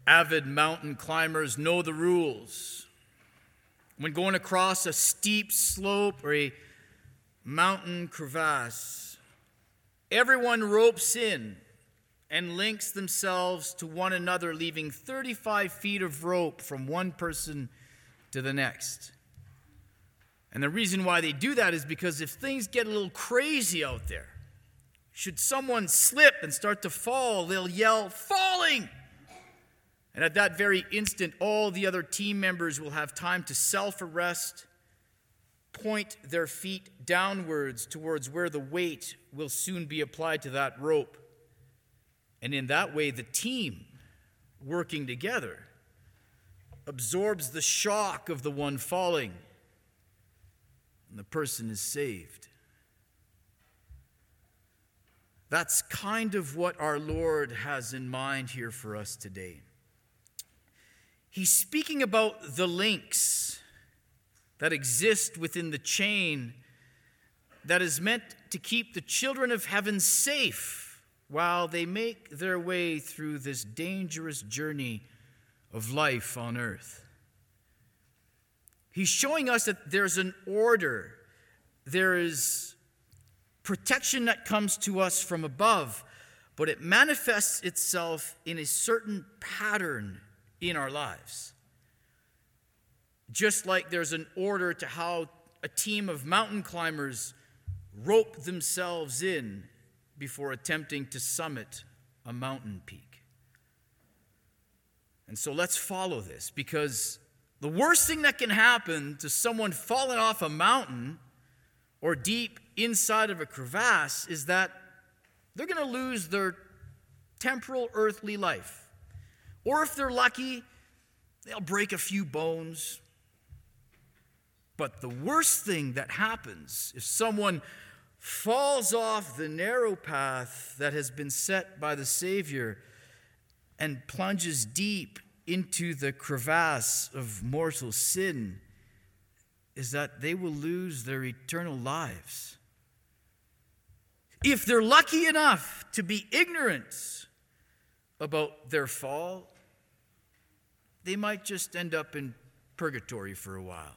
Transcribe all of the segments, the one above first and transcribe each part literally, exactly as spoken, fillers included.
Avid mountain climbers know the rules. When going across a steep slope or a mountain crevasse, everyone ropes in and links themselves to one another, leaving thirty-five feet of rope from one person to the next. And the reason why they do that is because if things get a little crazy out there, should someone slip and start to fall, they'll yell, "Falling!" And at that very instant, all the other team members will have time to self-arrest, point their feet downwards towards where the weight will soon be applied to that rope. And in that way, the team, working together, absorbs the shock of the one falling, and the person is saved. That's kind of what our Lord has in mind here for us today. He's speaking about the links that exist within the chain that is meant to keep the children of heaven safe while they make their way through this dangerous journey of life on earth. He's showing us that there's an order, there is protection that comes to us from above, but it manifests itself in a certain pattern in our lives. Just like there's an order to how a team of mountain climbers rope themselves in before attempting to summit a mountain peak. And so let's follow this, because the worst thing that can happen to someone falling off a mountain or deep inside of a crevasse is that they're going to lose their temporal earthly life. Or if they're lucky, they'll break a few bones. But the worst thing that happens if someone falls off the narrow path that has been set by the Savior and plunges deep into the crevasse of mortal sin is that they will lose their eternal lives. If they're lucky enough to be ignorant about their fall, they might just end up in purgatory for a while.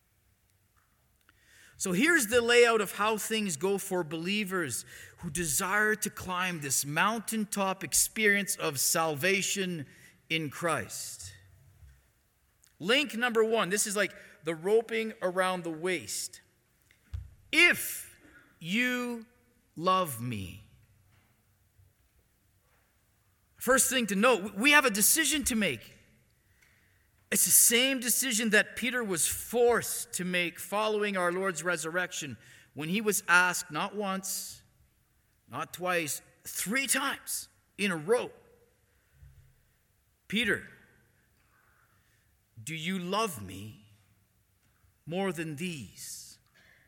So here's the layout of how things go for believers who desire to climb this mountaintop experience of salvation in Christ. Link number one, this is like the roping around the waist. If you love me. First thing to note, we have a decision to make. It's the same decision that Peter was forced to make following our Lord's resurrection when he was asked not once, not twice, three times in a row, "Peter, do you love me more than these?"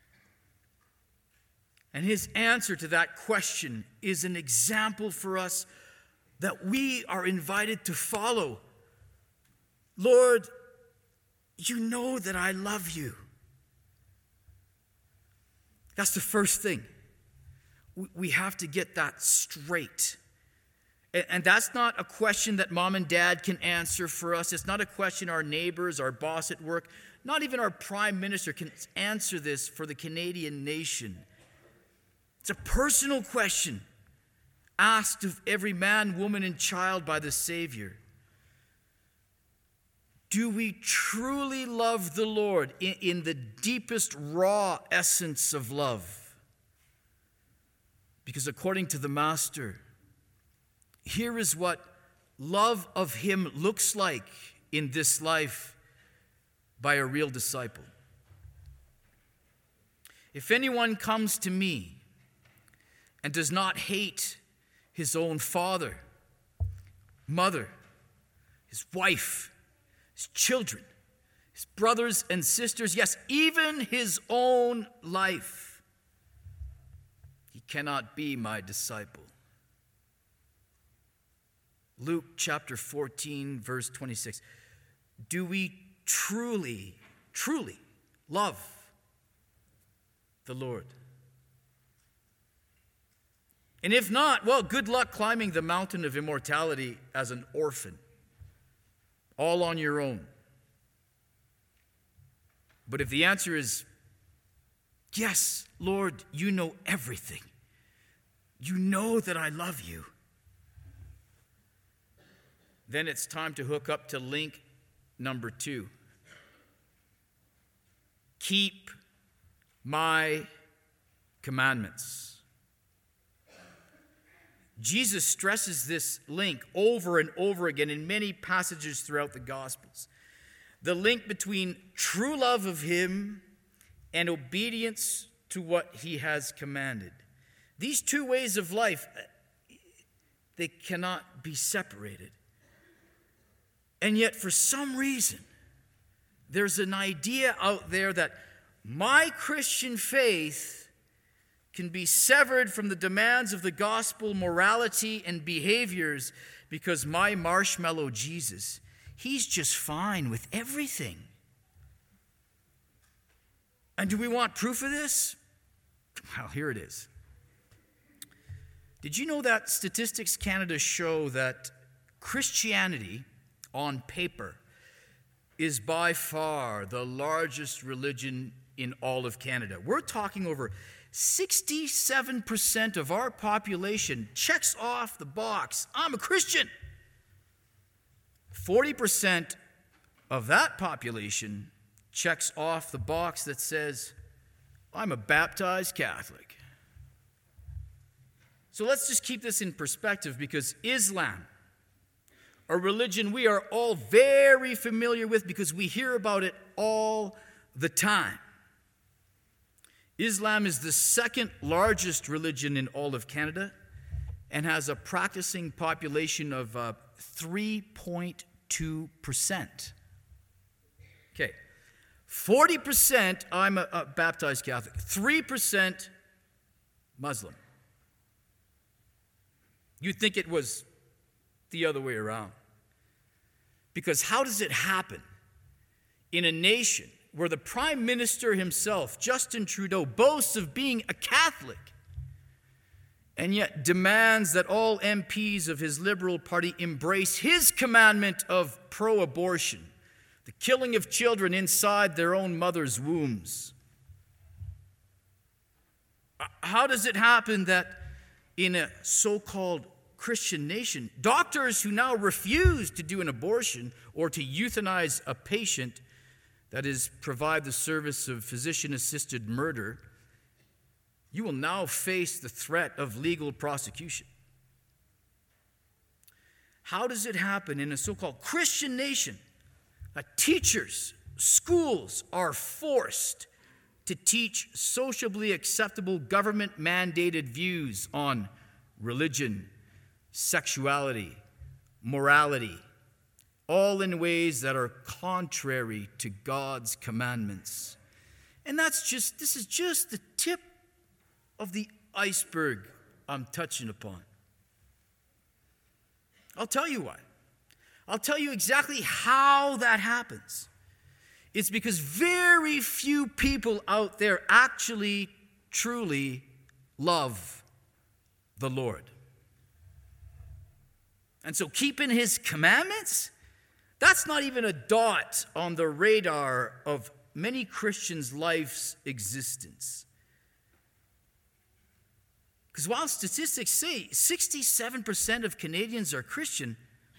And his answer to that question is an example for us that we are invited to follow. "Lord, you know that I love you." That's the first thing. We have to get that straight. And that's not a question that mom and dad can answer for us. It's not a question our neighbors, our boss at work, not even our prime minister can answer this for the Canadian nation. It's a personal question asked of every man, woman, and child by the Savior. Do we truly love the Lord in, in the deepest raw essence of love? Because according to the Master, here is what love of Him looks like in this life by a real disciple. "If anyone comes to me and does not hate his own father, mother, his wife, his children, his brothers and sisters, yes, even his own life, he cannot be my disciple." Luke chapter fourteen, verse twenty-six. Do we truly, truly love the Lord? And if not, well, good luck climbing the mountain of immortality as an orphan. all on your own. But if the answer is, yes, Lord, you know everything. You know that I love you. Then it's time to hook up to link number two. Keep my commandments. Jesus stresses this link over and over again in many passages throughout the Gospels. The link between true love of him and obedience to what he has commanded. These two ways of life, they cannot be separated. And yet, for some reason, there's an idea out there that my Christian faith can be severed from the demands of the gospel morality and behaviors because my marshmallow Jesus, he's just fine with everything. And do we want proof of this? Well, here it is. Did you know that Statistics Canada show that Christianity, on paper, is by far the largest religion in all of Canada? We're talking over sixty-seven percent of our population checks off the box, I'm a Christian. forty percent of that population checks off the box that says, I'm a baptized Catholic. So let's just keep this in perspective, because Islam, a religion we are all very familiar with because we hear about it all the time. Islam is the second largest religion in all of Canada and has a practicing population of uh, three point two percent. Okay, forty percent I'm a, a baptized Catholic, three percent Muslim. You'd think it was the other way around. Because how does it happen in a nation where the Prime Minister himself, Justin Trudeau, boasts of being a Catholic and yet demands that all M Ps of his Liberal Party embrace his commandment of pro-abortion, the killing of children inside their own mother's wombs? How does it happen that in a so-called Christian nation, doctors who now refuse to do an abortion or to euthanize a patient, that is, provide the service of physician-assisted murder, you will now face the threat of legal prosecution? How does it happen in a so-called Christian nation that teachers, schools are forced to teach sociably acceptable government-mandated views on religion, sexuality, morality, all in ways that are contrary to God's commandments? And that's just, this is just the tip of the iceberg I'm touching upon. I'll tell you why. I'll tell you exactly how that happens. It's because very few people out there actually, truly love the Lord. And so keeping his commandments, that's not even a dot on the radar of many Christians' life's existence. Because while statistics say sixty-seven percent of Canadians are Christian,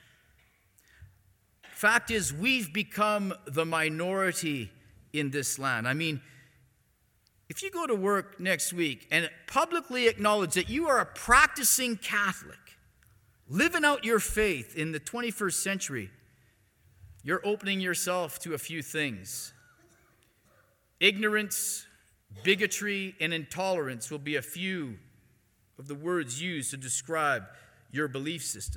fact is we've become the minority in this land. I mean, if you go to work next week and publicly acknowledge that you are a practicing Catholic, living out your faith in the twenty-first century, you're opening yourself to a few things. Ignorance, bigotry, and intolerance will be a few of the words used to describe your belief system.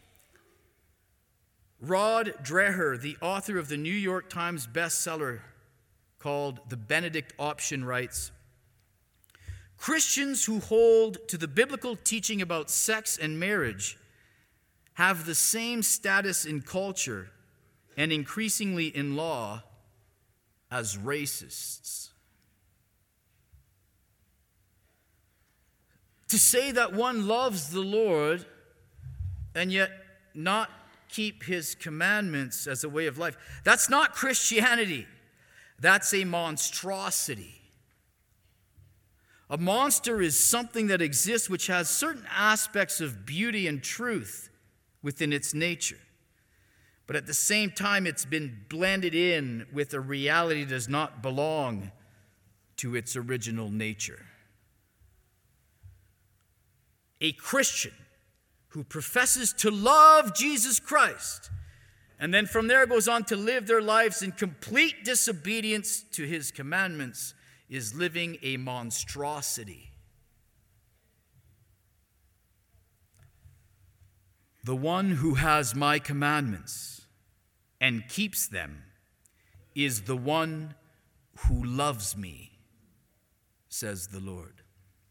Rod Dreher, the author of the New York Times bestseller called The Benedict Option, writes, Christians who hold to the biblical teaching about sex and marriage have the same status in culture and increasingly in law as racists. To say that one loves the Lord and yet not keep his commandments as a way of life. That's not Christianity. That's a monstrosity. A monster is something that exists which has certain aspects of beauty and truth within its nature. But at the same time, it's been blended in with a reality that does not belong to its original nature. A Christian who professes to love Jesus Christ and then from there goes on to live their lives in complete disobedience to his commandments is living a monstrosity. The one who has my commandments and keeps them is the one who loves me, says the Lord.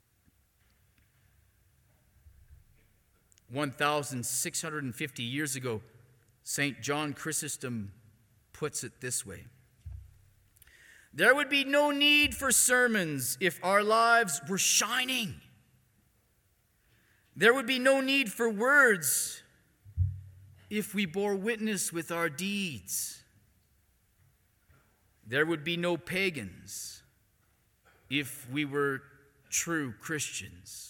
one thousand six hundred fifty years ago, Saint John Chrysostom puts it this way: there would be no need for sermons if our lives were shining. There would be no need for words if we bore witness with our deeds. There would be no pagans if we were true Christians.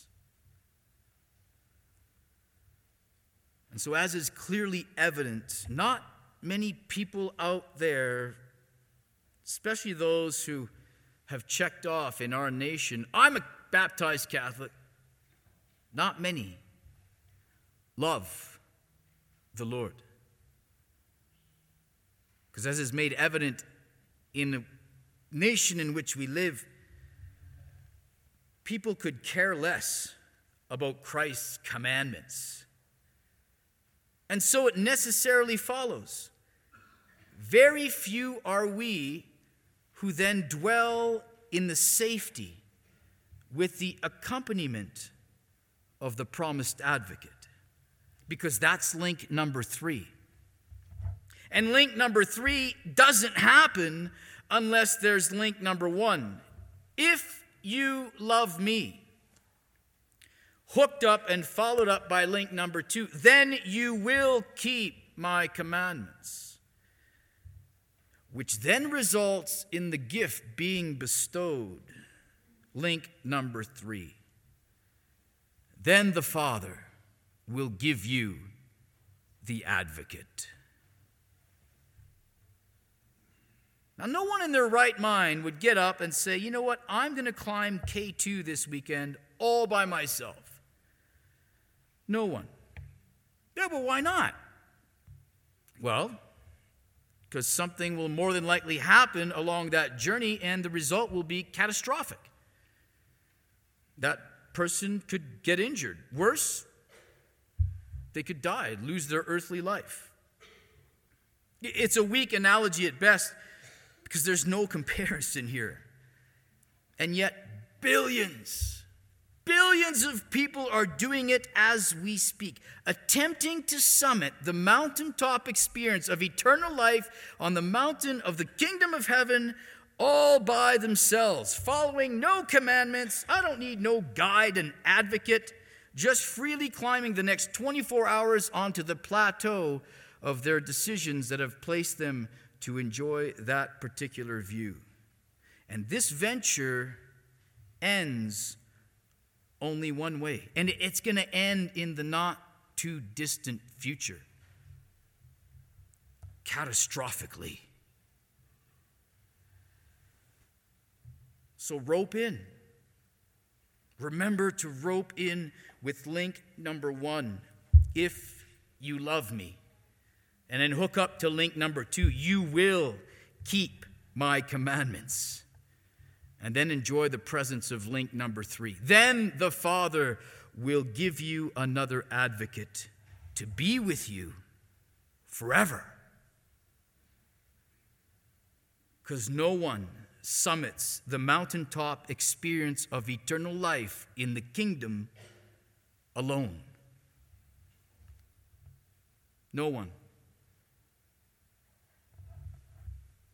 And so, as is clearly evident, not many people out there, especially those who have checked off in our nation, I'm a baptized Catholic, not many love the Lord. Because as is made evident in the nation in which we live, people could care less about Christ's commandments. And so it necessarily follows, very few are we who then dwell in the safety with the accompaniment of the promised advocate. Because that's link number three. And link number three doesn't happen unless there's link number one. If you love me, hooked up and followed up by link number two, then you will keep my commandments. Which then results in the gift being bestowed. Link number three. Then the Father will give you the advocate. Now, no one in their right mind would get up and say, you know what, I'm going to climb K two this weekend all by myself. No one. Yeah, but why not? Well, because something will more than likely happen along that journey, and the result will be catastrophic. That person could get injured. Worse, they could die, lose their earthly life. It's a weak analogy at best because there's no comparison here. And yet, billions, billions of people are doing it as we speak, attempting to summit the mountaintop experience of eternal life on the mountain of the kingdom of heaven all by themselves, following no commandments. I don't need no guide and advocate, just freely climbing the next twenty-four hours onto the plateau of their decisions that have placed them to enjoy that particular view. And this venture ends only one way, and it's going to end in the not too distant future, catastrophically. So rope in. Remember to rope in with link number one, if you love me. And then hook up to link number two, you will keep my commandments. And then enjoy the presence of link number three. Then the Father will give you another advocate to be with you forever. Because no one summits the mountaintop experience of eternal life in the kingdom alone. No one.